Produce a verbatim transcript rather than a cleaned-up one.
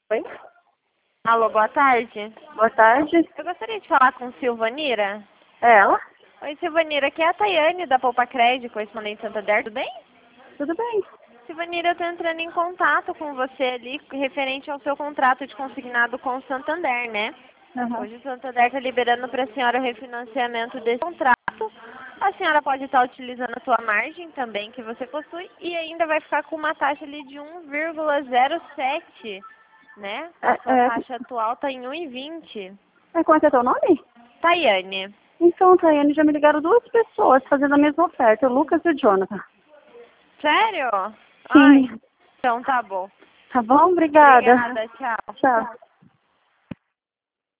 Oi? Alô, boa tarde. Boa tarde. Eu gostaria de falar com Silvanira. É ela? Oi, Silvanira, aqui é a Tayane da Poupa Crédito, correspondente Santander, tudo bem? Tudo bem. Silvanira, eu estou entrando em contato com você ali, referente ao seu contrato de consignado com o Santander, né? Uhum. Hoje o Santander está liberando para a senhora o refinanciamento desse contrato. A senhora pode estar utilizando a sua margem também, que você possui, e ainda vai ficar com uma taxa ali de um vírgula zero sete, né? A É, sua é, taxa atual está em um vírgula vinte. é, como é que é teu nome? Tayane. Então, Tayane, já me ligaram duas pessoas fazendo a mesma oferta, o Lucas e o Jonathan. Sério? Ai, Sim. então tá bom. Tá bom? Obrigada. Obrigada, tchau. Tchau.